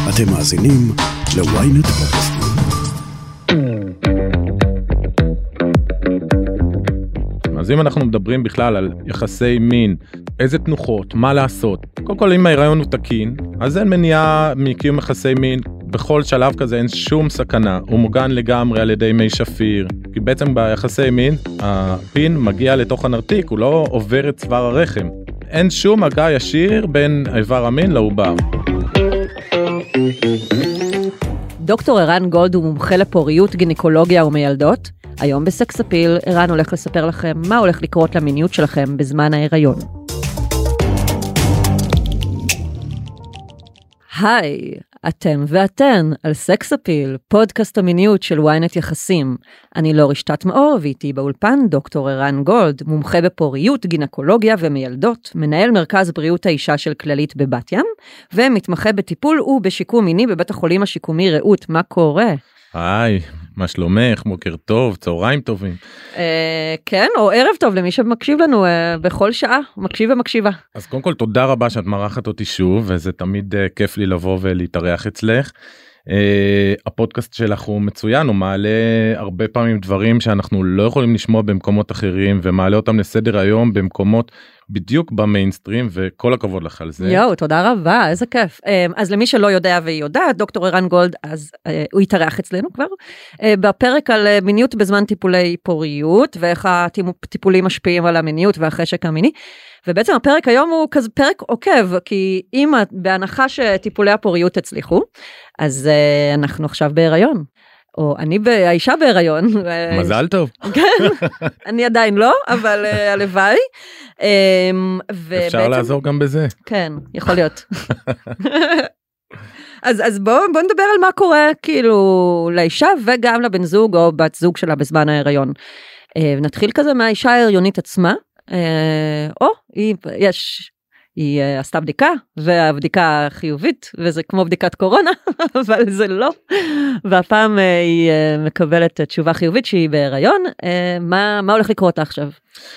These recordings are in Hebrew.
אתם מאזינים ל-ynet פודקאסט. אז אם אנחנו מדברים בכלל על יחסי מין, איזה תנוחות, מה לעשות? קודם כל, אם ההיריון הוא תקין, אז אין מניעה מקיום יחסי מין. בכל שלב כזה אין שום סכנה. הוא מוגן לגמרי על ידי מי שפיר. כי בעצם ביחסי מין, הפין מגיע לתוך הנרתיק, הוא לא עובר את צוואר הרחם. אין שום מגע ישיר בין איבר המין לעובר. דוקטור ערן גולד הוא מומחה לפוריות, גינקולוגיה ומילדות. היום בסקס אפיל, ערן הולך לספר לכם מה הולך לקרות למיניות שלכם בזמן ההיריון. היי, אתם ואתן על סקס אפיל, פודקאסט המיניות של ynet יחסים. אני לא רשתת מאור, ואיתי באולפן דוקטור ערן גולד, מומחה בפוריות, גינקולוגיה ומילדות, מנהל מרכז בריאות האישה של כללית בבת ים, ומתמחה בטיפול ובשיקום מיני בבית החולים השיקומי רעות. מה קורה? היי, מה שלומך? בוקר טוב, צהריים טובים. כן, או ערב טוב למי שמקשיב לנו בכל שעה, מקשיב ומקשיבה. אז קודם כל תודה רבה שאת מארחת אותי שוב, וזה תמיד כיף לי לבוא ולהתארח אצלך. הפודקאסט שלך הוא מצוין, הוא מעלה הרבה פעמים דברים שאנחנו לא יכולים לשמוע במקומות אחרים, ומעלה אותם לסדר היום במקומות בדיוק במיינסטרים, וכל הכבוד לך על זה. יואו, תודה רבה, איזה כיף. אז למי שלא יודע והיא יודעת, דוקטור ערן גולד, אז הוא יתארח אצלנו כבר, בפרק על מיניות בזמן טיפולי פוריות, ואיך הטיפולים משפיעים על המיניות והחשק המיני, ובעצם הפרק היום הוא כזה פרק עוקב, כי אם בהנחה שטיפולי הפוריות הצליחו, אז אנחנו עכשיו בהיריון. או אני האישה בהיריון. מזל טוב. כן, אני עדיין לא, אבל הלוואי. אפשר לעזור גם בזה. כן, יכול להיות. אז בואו נדבר על מה קורה כאילו לאישה וגם לבן זוג או בת זוג שלה בזמן ההיריון. נתחיל כזה מהאישה ההריונית עצמה. היא עשתה בדיקה, והבדיקה חיובית, וזה כמו בדיקת קורונה, אבל זה לא. והפעם היא מקבלת תשובה חיובית שהיא בהיריון. מה הולך לקרות עכשיו?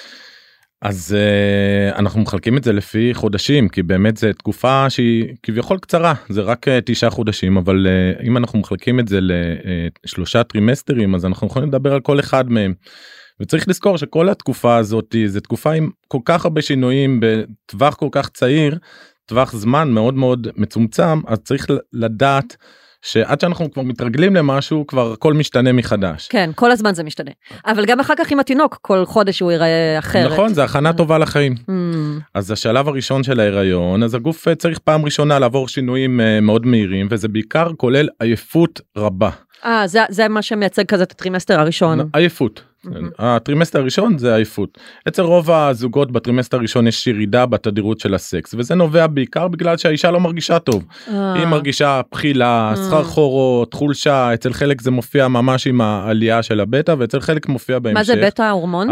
אז אנחנו מחלקים את זה לפי חודשים, כי באמת זו תקופה שהיא כביכול קצרה, זה רק 9 חודשים, אבל אם אנחנו מחלקים את זה ל3 טרימסטרים, אז אנחנו יכולים לדבר על כל אחד מהם. וצריך לזכור שכל התקופה הזאת, זו תקופה עם כל כך הרבה שינויים, בטווח כל כך צעיר, טווח זמן מאוד מאוד מצומצם, אז צריך לדעת שעד שאנחנו כבר מתרגלים למשהו, כבר הכל משתנה מחדש. כן, כל הזמן זה משתנה. אבל גם אחר כך עם התינוק, כל חודש הוא ייראה אחרת. נכון, זה הכנה טובה לחיים. אז השלב הראשון של ההיריון, אז הגוף צריך פעם ראשונה לעבור שינויים מאוד מהירים, וזה בעיקר כולל עייפות רבה. זה מה שמייצג כזה את הטרימסטר הראשון. עייפות. הטרימסטר הראשון זה עייפות. אצל רוב הזוגות בטרימסטר הראשון יש ירידה בתדירות של הסקס, וזה נובע בעיקר בגלל שהאישה לא מרגישה טוב. היא מרגישה בחילה, סחרחורות, חולשה, אצל חלק זה מופיע ממש עם העלייה של הבטא, ואצל חלק מופיע בהמשך. מה זה בטא, ההורמון?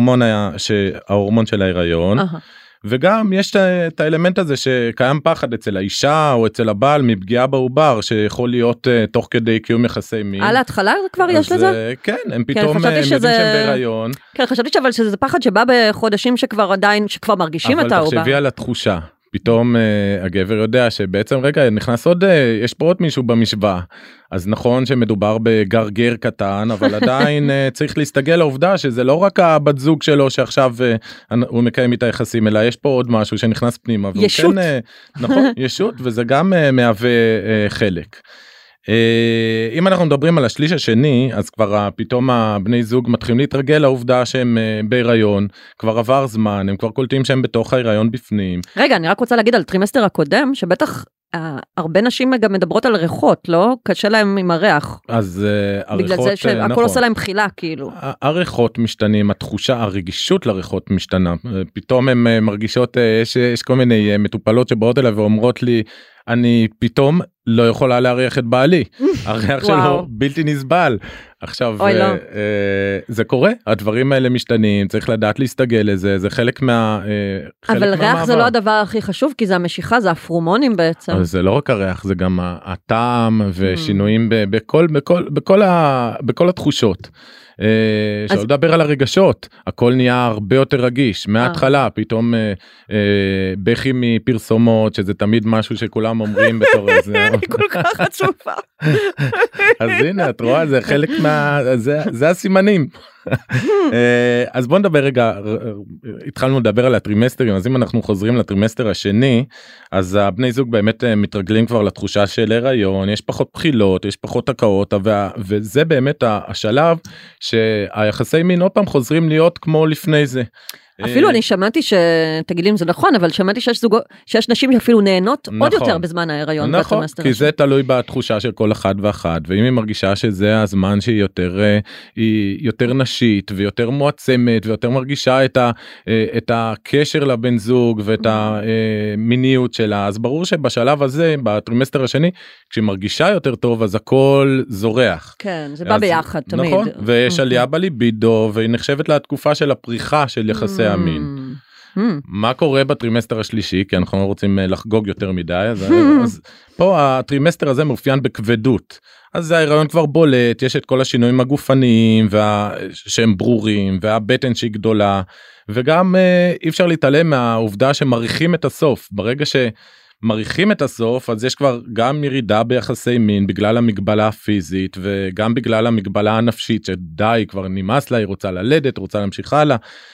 ההורמון של ההיריון. וגם יש את האלמנט הזה שקיים פחד אצל האישה או אצל הבעל מפגיעה בעובר שיכול להיות תוך כדי קיום יחסי מין. על ההתחלה כבר יש לזה? כן, הם פתאום מבינים שהם בהיריון. כן, חשבתי אבל שזה פחד שבא בחודשים שכבר מרגישים את העובר. אבל תחשבי על התחושה. פתאום הגבר יודע שבעצם רגע נכנס עוד, יש פה עוד מישהו במשוואה. אז נכון שמדובר בגרגר קטן, אבל עדיין צריך להסתגל לעובדה שזה לא רק הבת זוג שלו שעכשיו הוא מקיים איתה יחסים, אלא יש פה עוד משהו שנכנס פנימה. ישות. נכון, ישות, וזה גם מהווה חלק. אם אנחנו מדברים על השליש השני, אז כבר פתאום הבני זוג מתחילים להתרגל לעובדה שהם בהיריון, כבר עבר זמן, הם כבר קולטים שהם בתוך ההיריון בפנים. רגע, אני רק רוצה להגיד על טרימסטר הקודם, שבטח הרבה נשים גם מדברות על ריחות, לא? קשה להם עם הריח. אז הריחות, בגלל זה שהכל עושה להם בחילה, כאילו. הריחות משתנים, התחושה, הרגישות לריחות משתנה. פתאום הן מרגישות, יש כל מיני מטופלות שבאות אליי ואומרות לי, אני פתאום לא יכולה להריח את בעלי, הריח שלו בלתי נסבל. עכשיו זה קורה, הדברים האלה משתנים, צריך לדעת להסתגל לזה, זה חלק אבל ריח זה לא הדבר הכי חשוב, כי זה המשיכה, זה הפרומונים בעצם. אבל זה לא רק הריח, זה גם הטעם ושינויים בכל התחושות. שלא לדבר על הרגשות, הכל נהיה הרבה יותר רגיש, מההתחלה, פתאום בכי מפרסומות, שזה תמיד משהו שכולם אומרים בתור איזה. אני כל כך עצובה. אז הנה, את רואה, זה חלק זה הסימנים. אז בוא נדבר רגע, התחלנו לדבר על הטרימסטרים, אז אם אנחנו חוזרים לטרימסטר השני, אז הבני זוג באמת מתרגלים כבר לתחושה של הריון, יש פחות בחילות, יש פחות הקאות, וזה באמת השלב שהיחסי מין עוד פעם חוזרים להיות כמו לפני זה. אפילו אני שמעתי שתגיד לי אם זה נכון, אבל שמעתי שיש נשים שאפילו נהנות עוד יותר בזמן ההיריון. נכון, כי זה תלוי בתחושה של כל אחד ואחת, ואם היא מרגישה שזה הזמן שהיא יותר נשית ויותר מועצמת ויותר מרגישה את הקשר לבן זוג ואת המיניות שלה, אז ברור שבשלב הזה, בטרימסטר השני, כשהיא מרגישה יותר טוב, אז הכל זורח. כן, זה בא ביחד תמיד. נכון, ויש עלייה בליבידו, והיא נחשבת לתקופה של הפריחה של יחסי המין. מה קורה בטרימסטר השלישי, כי אנחנו לא רוצים לחגוג יותר מדי, אז פה הטרימסטר הזה מאופיין בכבדות, אז ההיריון כבר בולט, יש את כל השינויים הגופניים שהם ברורים, והבטן שהיא גדולה, וגם אי אפשר להתעלם מהעובדה שמריחים את הסוף, ברגע מריחים את הסוף, אז יש כבר גם ירידה ביחסי מין בגלל המגבלה הפיזית וגם בגלל המגבלה הנפשית שדי כבר נמאס לה, היא רוצה ללדת, רוצה להמשיך הלאה,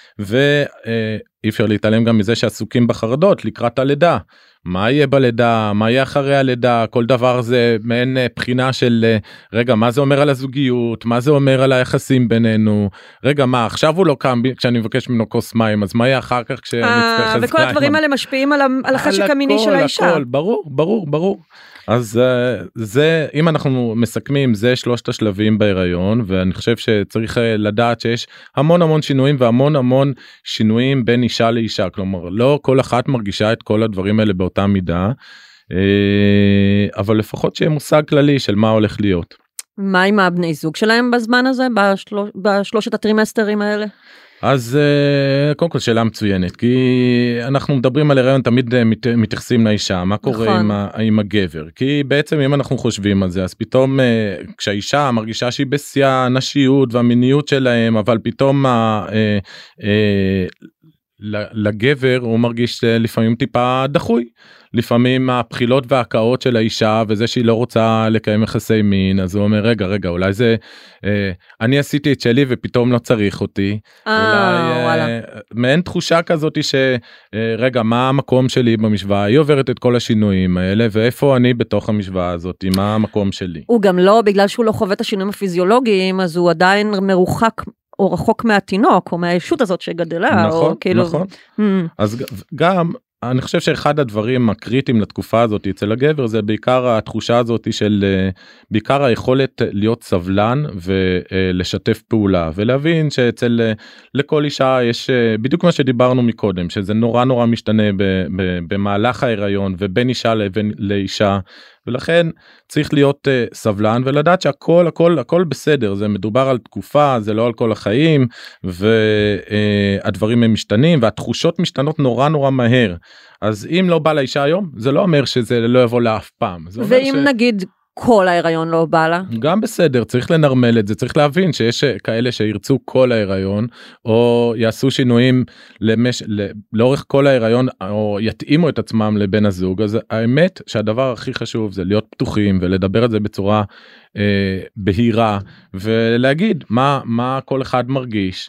ואי אפשר להתעלם גם מזה שעסוקים בחרדות לקראת הלידה. מה יהיה בלידה, מה יהיה אחרי הלידה, כל דבר זה מעין בחינה של רגע, מה זה אומר על הזוגיות, מה זה אומר על היחסים בינינו, רגע, מה, עכשיו הוא לא קם כשאני מבקש ממנו כוס מים, אז מה יהיה אחר כך כשאני אצטרך חזקיים? וכל הדברים האלה משפיעים על החשק המיני של האישה. הכל, ברור. אז זה, אם אנחנו מסכמים, זה שלושת השלבים בהיריון, ואני חושב שצריך לדעת שיש המון שינויים, והמון שינויים בין אישה לאישה, כלומר, לא כל אחת מרגישה את כל הדברים האלה באותה מידה, אבל לפחות שיהיה מושג כללי של מה הולך להיות. מה עם הבני זוג שלהם בזמן הזה, בשלושת הטרימסטרים האלה? אז קודם כל שאלה מצוינת, כי אנחנו מדברים על הריון תמיד מתייחסים לאישה, מה קורה עם הגבר, כי בעצם אם אנחנו חושבים על זה, אז פתאום כשהאישה מרגישה שהיא בשיא הנשיות והמיניות שלהם, אבל פתאום לגבר הוא מרגיש לפעמים טיפה דחוי, לפעמים הבחילות וההקאות של האישה וזה שהיא לא רוצה לקיים יחסי מין, אז הוא אומר רגע אולי זה אני עשיתי את שלי ופתאום לא צריך אותי, אולי מעין תחושה כזאת שרגע מה המקום שלי במשוואה, היא עוברת את כל השינויים האלה ואיפה אני בתוך המשוואה הזאת, מה המקום שלי. הוא גם לא, בגלל שהוא לא חווה את השינויים הפיזיולוגיים, אז הוא עדיין מרוחק או רחוק מהתינוק, או מהישות הזאת שגדלה. נכון, או כאילו... נכון. אז גם, אני חושב שאחד הדברים הקריטיים לתקופה הזאת אצל הגבר, זה בעיקר התחושה הזאת של, בעיקר היכולת להיות סבלן, ולשתף פעולה, ולהבין שאצל, לכל אישה יש, בדיוק מה שדיברנו מקודם, שזה נורא משתנה במהלך ההיריון, ובין אישה לאישה, ולכן צריך להיות סבלן ולדעת שהכל בסדר, זה מדובר על תקופה, זה לא על כל החיים, והדברים הם משתנים, והתחושות משתנות נורא מהר, אז אם לא בא לאישה היום, זה לא אומר שזה לא יבוא לה אף פעם. ואם נגיד כל ההיריון לא בא לה? גם בסדר, צריך לנרמל את זה, צריך להבין שיש כאלה שירצו כל ההיריון, או יעשו שינויים לאורך כל ההיריון, או יתאימו את עצמם לבן הזוג, אז האמת שהדבר הכי חשוב זה להיות פתוחים, ולדבר את זה בצורה בהירה, ולהגיד מה כל אחד מרגיש,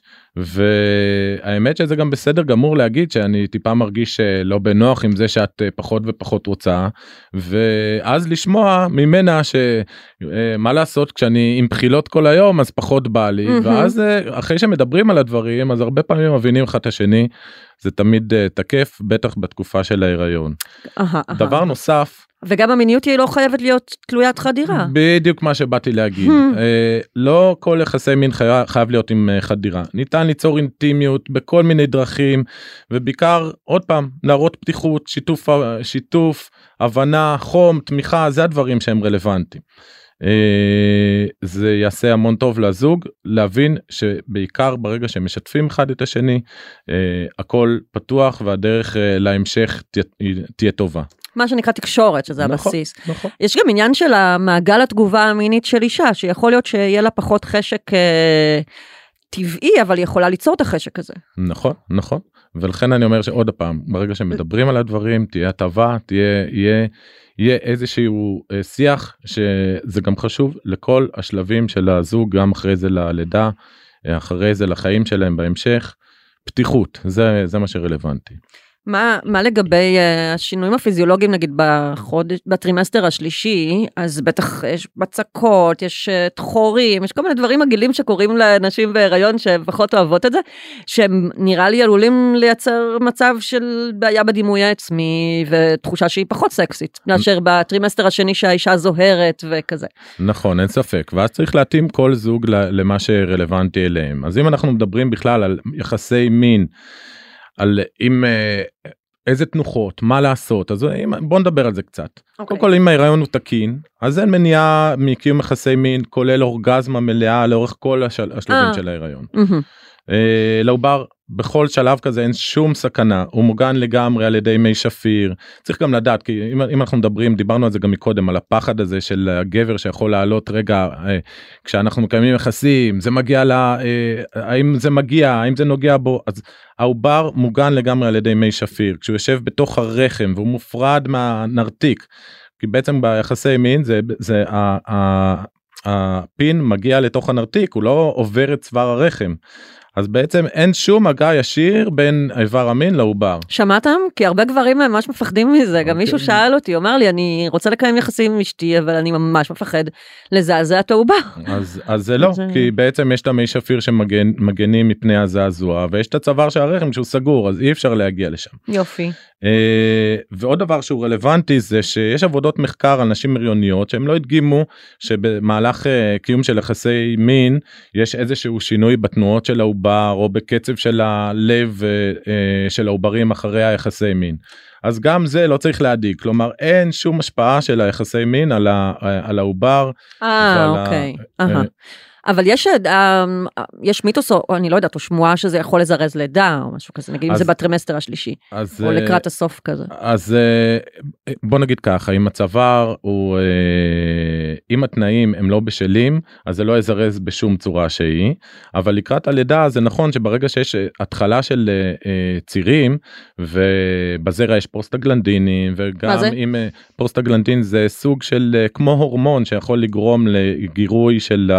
והאמת שזה גם בסדר גמור להגיד שאני טיפה מרגיש לא בנוח עם זה שאת פחות ופחות רוצה, ואז לשמוע ממנה שמה לעשות כשאני עם בחילות כל היום אז פחות בא לי, ואז אחרי שמדברים על הדברים אז הרבה פעמים מבינים אחד את השני, זה תמיד תקף, בטח בתקופה של ההיריון. דבר נוסף, וגם המיניות היא לא חייבת להיות תלוית חדירה. בדיוק מה שבאתי להגיד. לא כל יחסי מין חייב להיות עם חדירה. ניתן ליצור אינטימיות בכל מיני דרכים, ובעיקר, עוד פעם, להראות פתיחות, שיתוף, הבנה, חום, תמיכה, זה הדברים שהם רלוונטיים. זה יעשה המון טוב לזוג, להבין שבעיקר ברגע שמשתפים אחד את השני, הכל פתוח והדרך להמשך תהיה טובה. מה שנקרא תקשורת, שזה הבסיס. נכון. יש גם עניין של המעגל התגובה המינית של אישה, שיכול להיות שיהיה לה פחות חשק טבעי, אבל היא יכולה ליצור את החשק הזה. נכון. ולכן אני אומר שעוד הפעם, ברגע שמדברים על הדברים, תהיה הטבה, יהיה איזשהו שיח, שזה גם חשוב לכל השלבים של הזוג, גם אחרי זה ללידה, אחרי זה לחיים שלהם בהמשך, פתיחות, זה מה שרלוונטי. מה לגבי השינויים הפיזיולוגיים, נגיד בטרימסטר השלישי, אז בטח יש בצקות, יש תחורים, יש כל מיני דברים מגעילים שקורים לנשים בהיריון שפחות אוהבות את זה, שהם נראה לי עלולים לייצר מצב של בעיה בדימוי העצמי, ותחושה שהיא פחות סקסית, מאשר בטרימסטר השני שהאישה זוהרת וכזה. נכון, אין ספק, ואז צריך להתאים כל זוג למה שרלוונטי אליהם. אז אם אנחנו מדברים בכלל על יחסי מין, על איזה תנוחות, מה לעשות, אז בוא נדבר על זה קצת. קודם כל, אם ההיריון הוא תקין, אז אין מניעה מקיום יחסי מין, כולל אורגזמה מלאה לאורך כל השלבים של ההיריון. לעובר, בכל שלב כזה אין שום סכנה, הוא מוגן לגמרי על ידי מי שפיר. צריך גם לדעת, כי אם אנחנו דיברנו על זה גם מקודם, על הפחד הזה של הגבר שיכול לעלות רגע, כשאנחנו מקיימים יחסים, זה מגיע האם זה נוגע בו, אז העובר מוגן לגמרי על ידי מי שפיר, כשהוא יושב בתוך הרחם והוא מופרד מהנרתיק, כי בעצם ביחסי מין זה הפין מגיע לתוך הנרתיק, הוא לא עובר את צוואר הרחם. אז בעצם אין שום מגע ישיר בין איבר המין לעובר. שמעתם? כי הרבה גברים ממש מפחדים מזה. גם מישהו שאל אותי, הוא אמר לי, אני רוצה לקיים יחסים עם אשתי, אבל אני ממש מפחד לזעזע את העובר. אז זה לא, כי בעצם יש את המי שפיר שמגנים מפני הזעזוע, ויש את הצוואר של הרחם שהוא סגור, אז אי אפשר להגיע לשם. יופי. ועוד דבר שהוא רלוונטי זה שיש עבודות מחקר על נשים הריוניות שהם לא הדגימו שבמהלך קיום של יחסי מין יש איזשהו שינוי בתנועות של העובר או בקצב של הלב של העוברים אחרי היחסי מין. אז גם זה לא צריך להדאיג, כלומר אין שום השפעה של היחסי מין על העובר. אוקיי. אבל יש מיתוס, או אני לא יודעת, או שמועה שזה יכול לזרז לידה, או משהו כזה, נגיד אם זה בטרימסטר השלישי, או לקראת הסוף כזה. אז בוא נגיד ככה, אם הצוואר הוא, אם התנאים הם לא בשלים, אז זה לא יזרז בשום צורה שהיא, אבל לקראת הלידה זה נכון שברגע שיש התחלה של צירים, ובזרע יש פרוסטגלנדינים, וגם אם פרוסטגלנדין זה סוג של כמו הורמון שיכול לגרום לגירוי של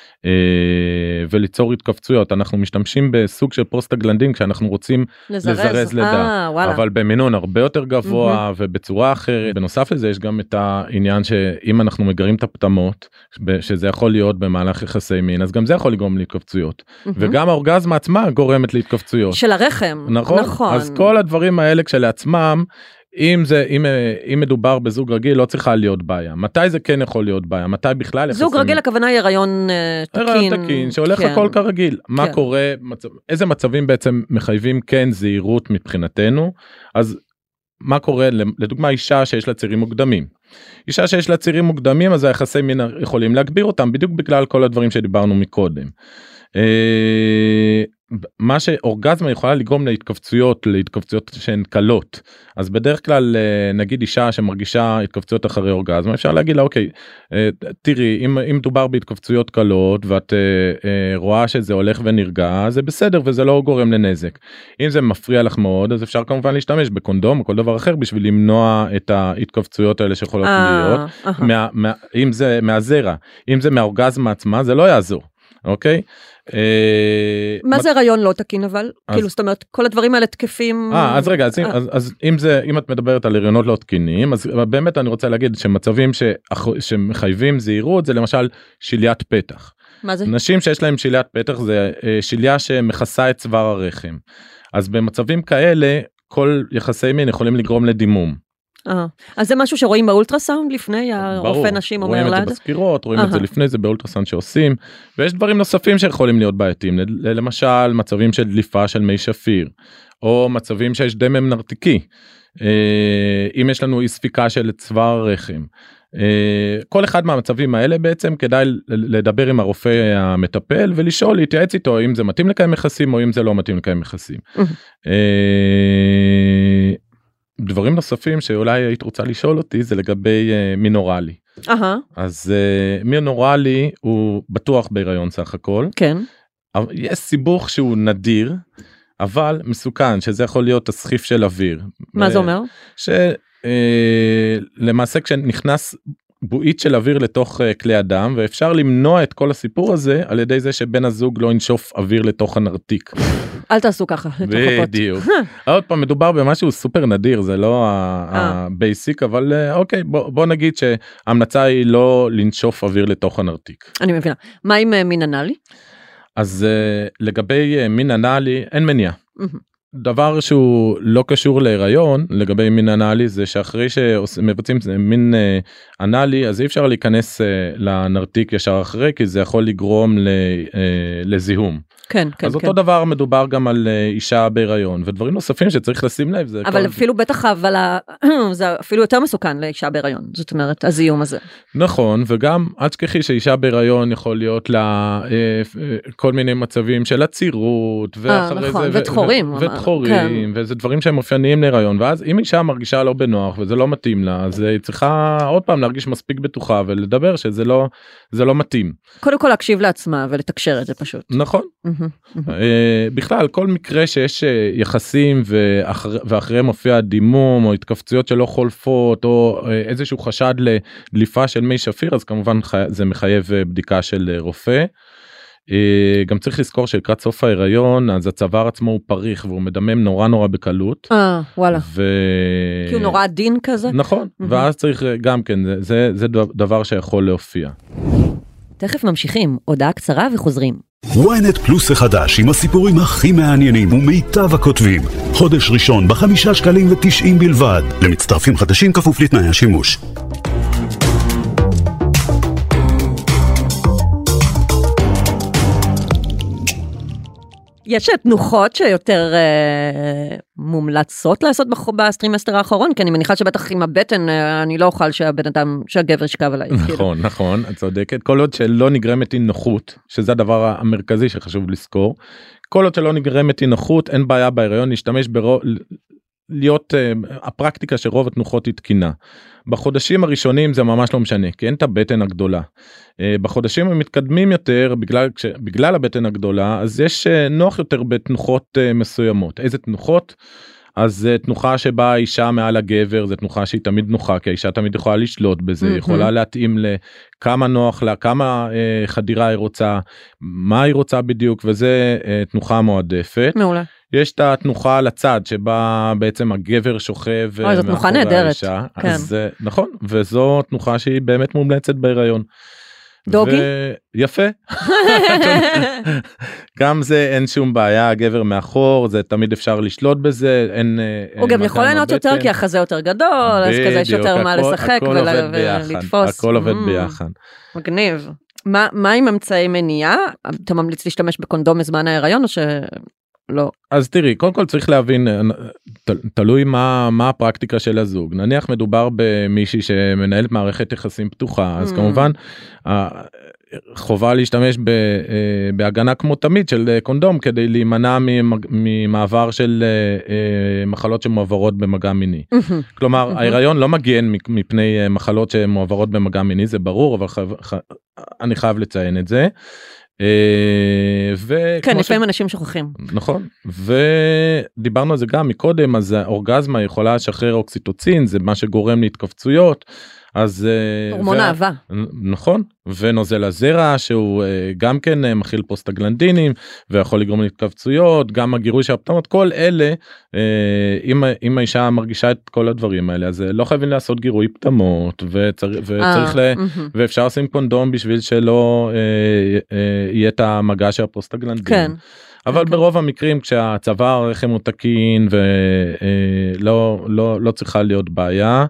וליצור התכווצויות. אנחנו משתמשים בסוג של פרוסטגלנדין כשאנחנו רוצים לזרז לידה, אבל במינון הרבה יותר גבוה ובצורה אחרת. בנוסף לזה יש גם את העניין שאם אנחנו מגרים את הפטמות, שזה יכול להיות במהלך יחסי מין, אז גם זה יכול לגרום להתכווצויות, וגם האורגזמה עצמה גורמת להתכווצויות של הרחם. נכון. אז כל הדברים האלה כשלעצמם, אם מדובר בזוג רגיל לא צריכה להיות בעיה. מתי זה כן יכול להיות בעיה? מתי בכלל זוג רגיל הכוונה היא הריון תקין. הריון תקין שהולך הכל כרגיל. מה קורה? איזה מצבים בעצם מחייבים כן זהירות מבחינתנו? אז מה קורה? לדוגמה אישה שיש לה צירים מוקדמים. אישה שיש לה צירים מוקדמים אז היחסי מין יכולים להגביר אותם בדיוק בגלל כל הדברים שדיברנו מקודם. מה שאורגזמה יכולה לגרום להתכווצויות שהן קלות, אז בדרך כלל נגיד אישה שמרגישה התכווצויות אחרי אורגזמה, אפשר להגיד לה אוקיי, תראי אם מדובר בהתכווצויות קלות ואת רואה שזה הולך ונרגע, זה בסדר וזה לא גורם לנזק. אם זה מפריע לך מאוד אז אפשר כמובן להשתמש בקונדום או כל דבר אחר בשביל למנוע את ההתכווצויות האלה שיכולות להיות, אם זה מהזרע, אם זה מהאורגזמה עצמה זה לא יעזור. אוקיי? מה זה הריון לא תקין אבל? כאילו זאת אומרת כל הדברים האלה תקפים. אז רגע, אז אם את מדברת על הריונות לא תקינים, אז באמת אני רוצה להגיד שמצבים שמחייבים זהירות זה למשל שליית פתח. מה זה? נשים שיש להם שליית פתח זה שליה שמכסה את צוואר הרחם. אז במצבים כאלה כל יחסי מין יכולים לגרום לדימום. אז זה משהו שרואים באולטרסאונד לפני, הרופא נשים אומר רואים את זה בסקירות, רואים את זה לפני זה באולטרסאונד שעושים, ויש דברים נוספים שיכולים להיות בעייתיים, למשל מצבים של דליפה של מי שפיר, או מצבים שיש דמם נרתיקי, אם יש לנו אי ספיקה של צוואר הרחם, כל אחד מהמצבים האלה בעצם כדאי לדבר עם הרופא המטפל ולשאול, להתייעץ איתו אם זה מתאים לקיים יחסים או אם זה לא מתאים לקיים יחסים. דברים נוספים שאולי היית רוצה לשאול אותי זה לגבי מין אוראלי. אז מין אוראלי הוא בטוח בהיריון סך הכל. כן. יש סיבוך שהוא נדיר, אבל מסוכן, שזה יכול להיות הסחיף של אוויר. מה זה אומר? שלמעשה כשנכנס בועית של אוויר לתוך כלי הדם, ואפשר למנוע את כל הסיפור הזה על ידי זה שבן הזוג לא ינשוף אוויר לתוך הנרתיק. אל תעשו ככה. בדיוק. עוד פעם, מדובר במשהו סופר נדיר, זה לא הבייסיק, אבל אוקיי, בוא נגיד שההמלצה היא לא לנשוף אוויר לתוך הנרתיק. אני מבינה. מה עם מין אנלי? אז לגבי מין אנלי אין מניעה. דבר שהוא לא קשור להיריון לגבי מין אנלי זה שאחרי שמבצעים מין אנלי אז אי אפשר להיכנס לנרתיק ישר אחרי כי זה יכול לגרום לזיהום. כן, כן, אז כן. אותו דבר מדובר גם על אישה בהיריון ודברים נוספים שצריך לשים לב. זה אבל אפילו בטח זה אפילו יותר מסוכן לאישה בהיריון, זאת אומרת הזיהום הזה. נכון, וגם אל תשכחי שאישה בהיריון יכול להיות לה כל מיני מצבים של עצירות ואחרי זה ודחורים וזה דברים שהם אופייניים להיריון, ואז אם אישה מרגישה לא בנוח וזה לא מתאים לה אז היא צריכה עוד פעם להרגיש מספיק בטוחה ולדבר שזה לא מתאים. קודם כל להקשיב לעצמה ולתקשר את זה פשוט. נכון. בכלל כל מקרה שיש יחסים ואחריהם מופיע דימום או התכווצויות שלא חולפות או איזשהו חשד לדליפה של מי שפיר אז כמובן זה מחייב בדיקה של רופא. גם צריך לזכור שלקראת סוף ההיריון אז הצוואר עצמו הוא פריך והוא מדמם נורא בקלות. וואלה. כי הוא נורא עדין כזה. נכון, ואז צריך גם כן זה דבר שיכול להופיע. תכף ממשיכים, הודעה קצרה וחוזרים. ynet פלוס החדש עם הסיפורים הכי מעניינים ומיטב הכותבים. חודש ראשון ב5.90 שקלים בלבד. למצטרפים חדשים כפוף לתנאי השימוש. יש תנוחות שיותר מומלצות לעשות בסטרימסטר האחרון, כי אני מניחה שבטח עם הבטן אני לא אוכל שהגבר ישכב עליי. נכון, את צודקת. כל עוד שלא נגרמת אי נוחות, שזה הדבר המרכזי שחשוב לזכור, כל עוד שלא נגרמת אי נוחות, אין בעיה בהיריון להשתמש להיות הפרקטיקה שרוב התנוחות היא תקינה. בחודשים הראשונים זה ממש לא משנה, כי אין את הבטן הגדולה. בחודשים המתקדמים יותר, בגלל הבטן הגדולה, אז יש נוח יותר בתנוחות מסוימות. איזה תנוחות? אז תנוחה שבה האישה מעל הגבר, זה תנוחה שהיא תמיד נוחה, כי האישה תמיד יכולה לשלוט בזה, יכולה להתאים לכמה נוח לה, כמה חדירה היא רוצה, מה היא רוצה בדיוק, וזה תנוחה מועדפת. מעולה. יש את התנוחה על הצד שבה בעצם הגבר שוכב מאחורי האישה. כן. אז נכון, וזו תנוחה שהיא באמת מומלצת בהיריון. דוגי? יפה. גם זה אין שום בעיה, הגבר מאחור, זה תמיד אפשר לשלוט בזה, הוא גם יכול לענות יותר כי החזה יותר גדול, אז כזה יש יותר מה לשחק ולתפוס. הכל עובד ביחד. מגניב. מה עם אמצעי מניעה? אתה ממליץ להשתמש בקונדום בזמן ההיריון או לא? אז תראי, קודם כל צריך להבין, תלוי מה הפרקטיקה של הזוג. נניח מדובר במישהי שמנהלת מערכת יחסים פתוחה, אז כמובן חובה להשתמש בהגנה כמו תמיד של קונדום, כדי להימנע ממעבר של מחלות שמועברות במגע מיני. כלומר, ההיריון לא מגן מפני מחלות שמועברות במגע מיני, זה ברור, אבל אני חייב לציין את זה. כן, לפעמים אנשים שוכחים. נכון, ודיברנו על זה גם מקודם, אז האורגזמה יכולה לשחרר אוקסיטוצין, זה מה שגורם להתכווצויות, אז הורמון אהבה. נכון, ונוזל הזרע שהוא גם כן מכיל פרוסטגלנדינים ויכול לגרום להתכווצויות, גם הגירוי של הפטמות, כל אלה אם האישה מרגישה את כל הדברים האלה אז לא חייבים לעשות גירוי פטמות ואפשר לשים קונדום בשביל שלא יהיה את המגע של הפרוסטגלנדין. כן. אבל ברוב המקרים כשהצוואר הרחם הוא תקין ולא צריכה להיות בעיה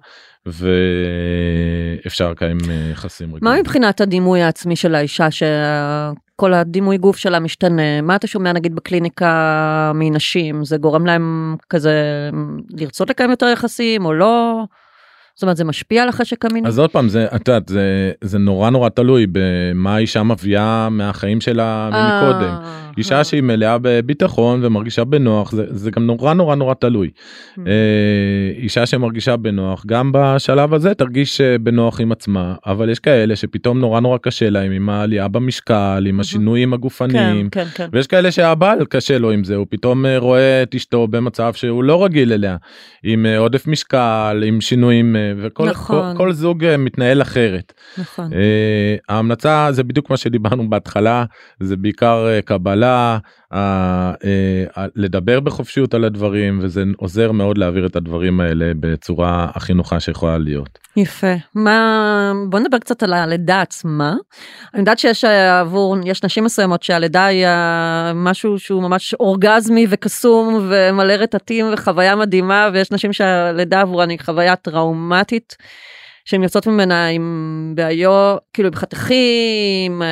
ואפשר לקיים יחסים רגילים. מה מבחינת הדימוי העצמי של האישה שכל הדימוי גוף שלה משתנה? מה אתה שומע נגיד בקליניקה מנשים? זה גורם להם כזה לרצות לקיים יותר יחסים או לא? זאת אומרת, זה משפיע על החשק המיני? אז עוד פעם, זה נורא תלוי במה האישה מביאה מהחיים שלה מקודם. אישה שהיא מלאה בביטחון ומרגישה בנוח, זה גם נורא תלוי. אישה שמרגישה בנוח, גם בשלב הזה תרגיש בנוח עם עצמה, אבל יש כאלה שפתאום נורא קשה להם עם העלייה במשקל, עם השינויים הגופניים, ויש כאלה שהבעל קשה לו עם זה, הוא פתאום רואה את אשתו במצב שהוא לא רגיל אליה, עם עודף משקל, עם שינויים, וכל זוג מתנהל אחרת. נכון. ההמלצה זה בדיוק מה שדיברנו בהתחלה, זה בעיקר קבלה, לדבר בחופשיות על הדברים, וזה עוזר מאוד להעביר את הדברים האלה בצורה הכי נוחה שיכולה להיות. יפה. בוא נדבר קצת על הלידה עצמה. אני יודעת שיש נשים מסוימות שהלידה היא משהו שהוא ממש אורגזמי וקסום ומלא רטטים וחוויה מדהימה, ויש נשים שהלידה עבורן היא חוויה טראומטית, שהן יוצאות ממנה עם בעיות, כאילו בחתכים,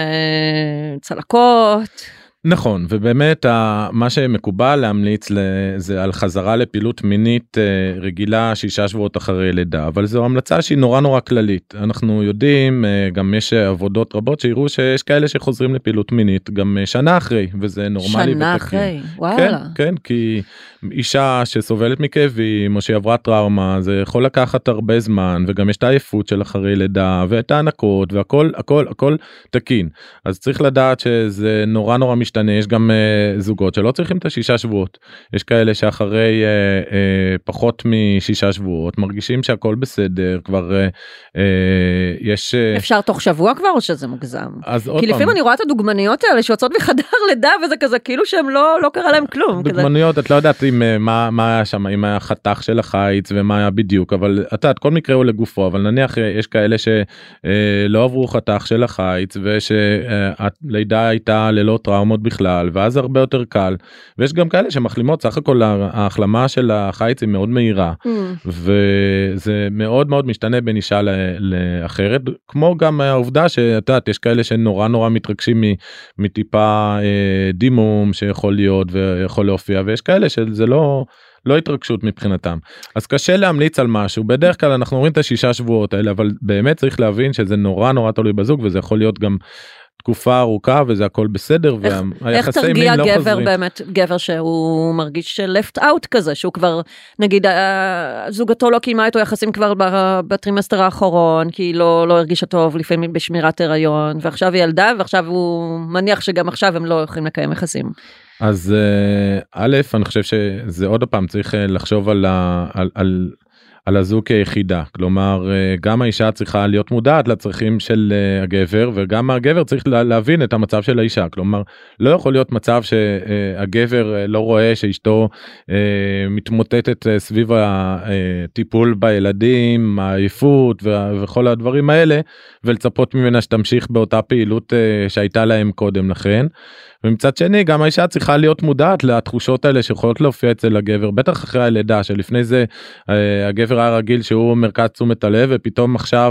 צלקות. נכון, ובאמת מה שמקובל להמליץ זה על חזרה לפעילות מינית רגילה 6 שבועות אחרי לידה, אבל זו המלצה שהיא נורא כללית. אנחנו יודעים, גם יש עבודות רבות שיראו שיש כאלה שחוזרים לפעילות מינית גם שנה אחרי, וזה נורמלי. שנה אחרי, וואלה. כן, כי אישה שסובלת מכאבים או שהיא עברה טראומה, זה יכול לקחת הרבה זמן, וגם יש את העייפות של אחרי לידה, ואת הענקות, והכל תקין. אז צריך לדעת שזה נורא משתנה. יש גם זוגות שלא צריכים את 6 שבועות. יש כאלה שאחרי פחות מ6 שבועות מרגישים שהכל בסדר, כבר יש... אפשר תוך שבוע כבר או שזה מוגזם? כי לפעמים אני רואה את הדוגמניות האלה שיוצאות מחדר לידה וזה כזה כאילו שהם לא קרה להם כלום. דוגמניות, את לא יודעת מה היה שם, אם היה חתך של החיץ ומה היה בדיוק, אבל את כל מקרה הוא לגופו, אבל נניח יש כאלה שלא עברו חתך של החיץ ושהלידה הייתה ללא טראומות בכלל, ואז הרבה יותר קל, ויש גם כאלה שמחלימות, סך הכל ההחלמה של החיץ היא מאוד מהירה, וזה מאוד משתנה בין אישה לאחרת, כמו גם העובדה שאת יש כאלה שנורא מתרגשים מטיפה דימום שיכול להיות ויכול להופיע, ויש כאלה שזה לא התרגשות מבחינתם. אז קשה להמליץ על משהו, בדרך כלל אנחנו רואים את 6 שבועות האלה, אבל באמת צריך להבין שזה נורא תלוי בזוג, וזה יכול להיות גם תקופה ארוכה וזה הכל בסדר, איך תרגיע גבר באמת, גבר שהוא מרגיש left out כזה, שהוא כבר נגיד זוגתו לא קיימה איתו יחסים כבר בטרימסטר האחרון, כי לא הרגישה טוב לפעמים בשמירת הריון, ועכשיו היא ילדה, ועכשיו הוא מניח שגם עכשיו הם לא יכולים לקיים יחסים. אז א', אני חושב שזה עוד פעם צריך לחשוב על הזוג כיחידה, כלומר גם האישה צריכה להיות מודעת לצרכים של הגבר, וגם הגבר צריך להבין את המצב של האישה, כלומר לא יכול להיות מצב שהגבר לא רואה שאשתו מתמוטטת סביב הטיפול בילדים, העייפות וכל הדברים האלה, ולצפות ממנה שתמשיך באותה פעילות שהייתה להם קודם לכן. ומצד שני גם האישה צריכה להיות מודעת לתחושות האלה שיכולות להופיע אצל הגבר, בטח אחרי הלידה, שלפני זה הגבר היה רגיל שהוא מרכז תשומת הלב, ופתאום עכשיו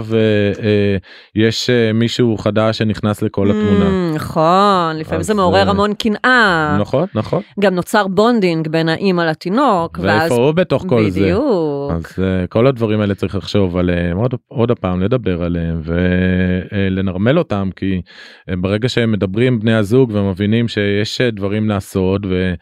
יש מישהו חדש שנכנס לכל התמונה. נכון, לפעמים זה מעורר המון קנאה. נכון. גם נוצר בונדינג בין האמא לתינוק. ואיפה הוא בתוך כל זה. בדיוק. אז כל הדברים האלה צריך לחשוב עליהם, עוד הפעם לדבר עליהם, ולנרמל אותם, כי ברגע שהם מדברים בני הזוג ומבינים שיש דברים לעשות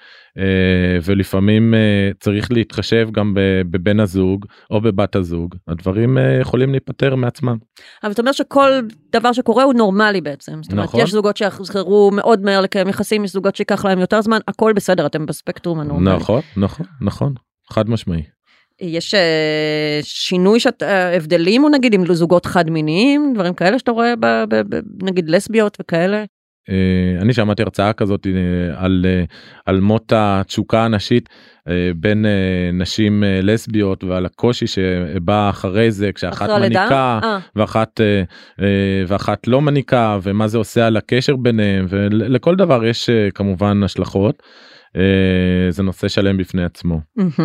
ולפעמים צריך להתחשב גם בבן הזוג או בבת הזוג, הדברים יכולים להיפטר מעצמם. אבל אתה אומר שכל דבר שקורה הוא נורמלי בעצם. זאת אומרת, יש זוגות שיחזרו מאוד מהר לקיים יחסים, יש זוגות שיקח להם יותר זמן, הכל בסדר, אתם בספקטרום הנורמלי. נכון, חד משמעי. יש שינוי הבדלים, או נגיד עם זוגות חד מיניים, דברים כאלה שאתה רואה נגיד לסביות וכאלה? אני שמעתי הרצאה כזאת על מות התשוקה הנשית בין נשים לסביות, ועל הקושי שבא אחרי זה כשאחת מניקה ואחת לא מניקה, ומה זה עושה על הקשר ביניהם, ולכל דבר יש כמובן השלכות. זה נושא שלם בפני עצמו.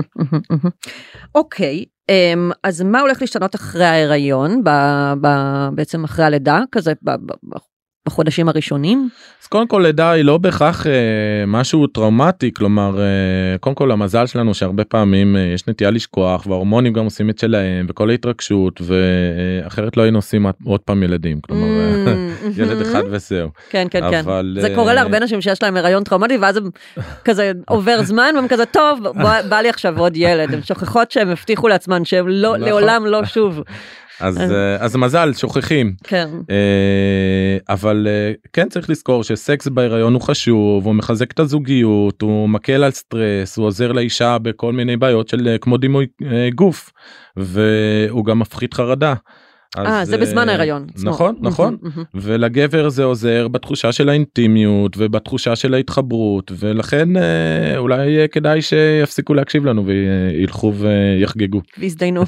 אוקיי, אז מה הולך להשתנות אחרי ההיריון, בעצם אחרי הלידה, כזה בחודשים הראשונים? אז קודם כל לידה היא לא בהכרח משהו טראומטי, כלומר קודם כל המזל שלנו שהרבה פעמים יש נטייה לשכוח וההורמונים גם עושים את שלהם וכל ההתרגשות, ואחרת לא היינו עושים עוד פעם ילדים, כלומר ילד אחד וזהו. כן, כן, כן. זה קורה להרבה אנשים שיש להם הריון טראומטי ואז הם כזה עובר זמן והם כזה טוב, בא לי עכשיו עוד ילד, הם שוכחות שהם הבטיחו לעצמן שהם לעולם לא שוב. אז מזל, שוכחים. כן. אבל כן צריך לזכור שסקס בהיריון הוא חשוב, הוא מחזק את הזוגיות, הוא מקל על סטרס, הוא עוזר לאישה בכל מיני בעיות של כמו דימוי גוף, והוא גם מפחית חרדה. זה בזמן ההיריון. נכון, נכון. ולגבר זה עוזר בתחושה של האינטימיות ובתחושה של ההתחברות, ולכן אולי כדאי שיפסיקו להקשיב לנו וילכו ויחגגו. והזדיינו.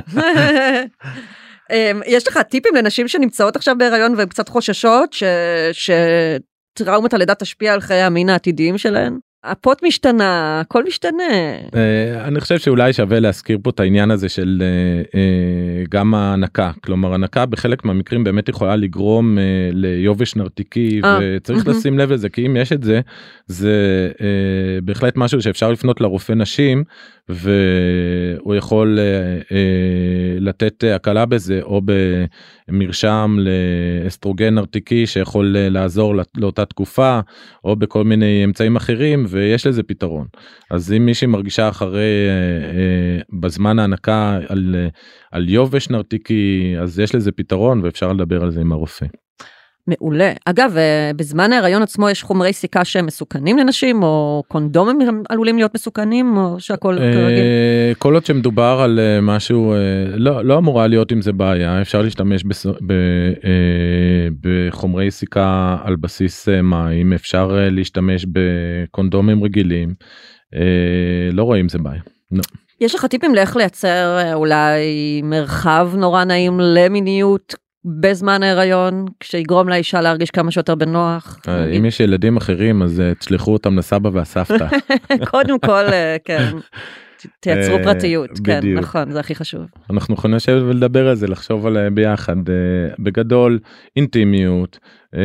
יש לך טיפים לנשים שנמצאות עכשיו בהיריון והן קצת חוששות שטראומת הלידה תשפיע על חיי המין העתידיים שלהן? הפות משתנה, הכל משתנה. אני חושב שאולי שווה להזכיר פה את העניין הזה של גם ההנקה, כלומר הנקה בחלק מהמקרים באמת יכולה לגרום ליובש נרתיקי, וצריך לשים לב לזה, כי אם יש את זה, זה בהחלט משהו שאפשר לפנות לרופא נשים, והוא יכול לתת הקלה בזה, או במרשם לאסטרוגן נרתיקי שיכול לעזור לאותה תקופה, או בכל מיני אמצעים אחרים, ויש לזה פתרון. אז אם מישהי מרגישה אחרי בזמן ההנקה על יובש נרתיקי, אז יש לזה פתרון ואפשר לדבר על זה עם הרופא. מעולה. אגב, בזמן ההיריון עצמו יש חומרי סיכה שהם מסוכנים לנשים, או קונדומים עלולים להיות מסוכנים, או שהכל כרגיל? כל עוד שמדובר על משהו, לא אמורה להיות עם זה בעיה, אפשר להשתמש בחומרי סיכה על בסיס מים, אפשר להשתמש בקונדומים רגילים, לא רואים זה בעיה. יש לך טיפים לאיך לייצר אולי מרחב נורא נעים למיניות, בזמן ההיריון, כשיגרום לאישה להרגיש כמה שיותר בנוח? אם יש ילדים אחרים, אז תשלחו אותם לסבא והסבתא. קודם כל, כן. תייצרו פרטיות, כן, נכון, זה הכי חשוב. אנחנו יכולים לשבת ולדבר על זה, לחשוב עליה ביחד. בגדול, אינטימיות,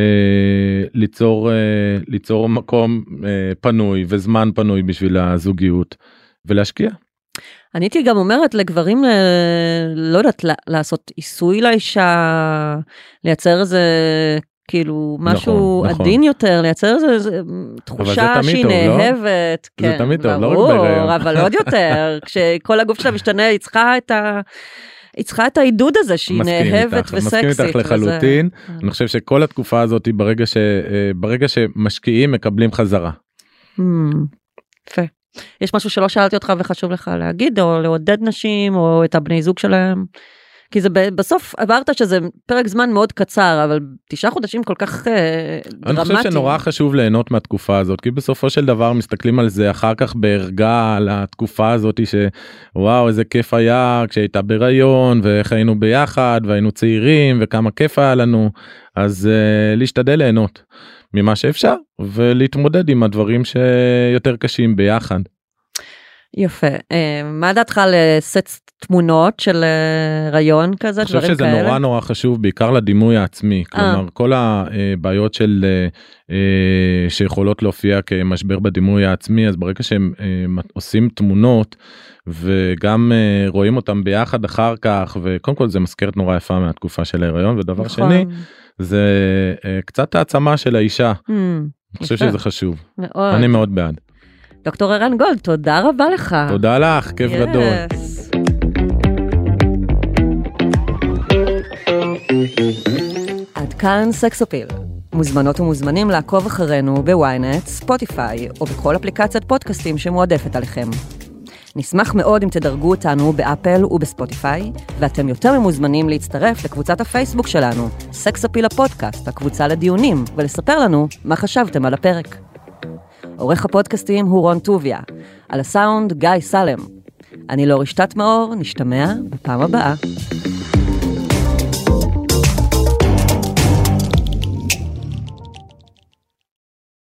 ליצור מקום פנוי וזמן פנוי בשביל הזוגיות, ולהשקיע. אני הייתי גם אומרת לגברים, לא יודעת, לעשות עיסוי לאישה, לייצר איזה, כאילו, משהו עדין יותר, לייצר איזה תחושה שהיא נאהבת. זה תמיד טוב, לא רק בהיריון. אבל עוד יותר, כשכל הגוף שלה משתנה, היא צריכה את העידוד הזה, שהיא נאהבת וסקסית. מסכים איתך לחלוטין. אני חושב שכל התקופה הזאת, ברגע שמשקיעים, מקבלים חזרה. יפה. יש משהו שלא שאלתי אותך וחשוב לך להגיד, או לעודד נשים, או את הבני זוג שלהם? כי זה בסוף עברת שזה פרק זמן מאוד קצר, אבל 9 חודשים כל כך דרמטיים. אני חושב שנורא חשוב ליהנות מהתקופה הזאת, כי בסופו של דבר מסתכלים על זה אחר כך בהרגע על התקופה הזאת, שוואו איזה כיף היה כשהייתה בהיריון, ואיך היינו ביחד, והיינו צעירים, וכמה כיף היה לנו, אז להשתדל ליהנות ממה שאפשר, ולהתמודד עם הדברים שיותר קשים ביחד. יפה. מה דעתך לסט תמונות של רעיון כזה, דברים כאלה? אני חושב שזה נורא חשוב, בעיקר לדימוי העצמי. כלומר, כל הבעיות שיכולות להופיע כמשבר בדימוי העצמי, אז ברגע שהם עושים תמונות, וגם רואים אותם ביחד אחר כך, וקודם כל זה מזכרת נורא יפה מהתקופה של ההיריון, ודבר שני, זה קצת העצמה של האישה. אני חושב שזה חשוב. אני מאוד בעד. דוקטור ערן גולד, תודה רבה לך. תודה לך, כיף גדול. עד כאן סקסופיל. מוזמנות ומוזמנים לעקוב אחרינו בוויינט, ספוטיפיי, או בכל אפליקציית פודקאסטים שמועדפת עליכם. נשמח מאוד אם תדרגו אותנו באפל ובספוטיפיי, ואתם יותר ממוזמנים להצטרף לקבוצת הפייסבוק שלנו, סקסופיל הפודקאסט, הקבוצה לדיונים, ולספר לנו מה חשבתם על הפרק. עורך הפודקאסטים הוא רון טוביה, על הסאונד גיא סלם. אני לא רשתת מאור, נשתמע בפעם הבאה.